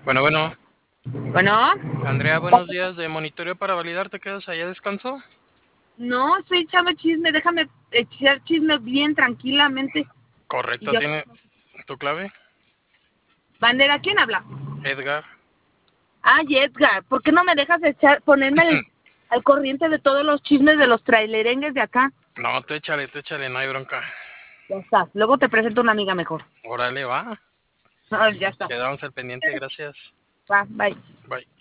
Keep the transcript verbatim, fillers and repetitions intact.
Bueno, bueno. Bueno, Andrea, buenos días. De monitoreo para validar, ¿te quedas allá descanso? no, estoy echando chisme, déjame echar chisme bien tranquilamente. Y Correcto, yo, ¿tiene tu clave? Bandera, ¿quién habla? Edgar. Ay, Edgar, ¿por qué no me dejas echar, ponerme al, al corriente de todos los chismes de los trailerengues de acá? No, tú échale, tú échale, no hay bronca. Ya está, luego te presento una amiga mejor. Órale, va. No, ya está. Quedamos al pendiente, gracias. Va, bye. Bye.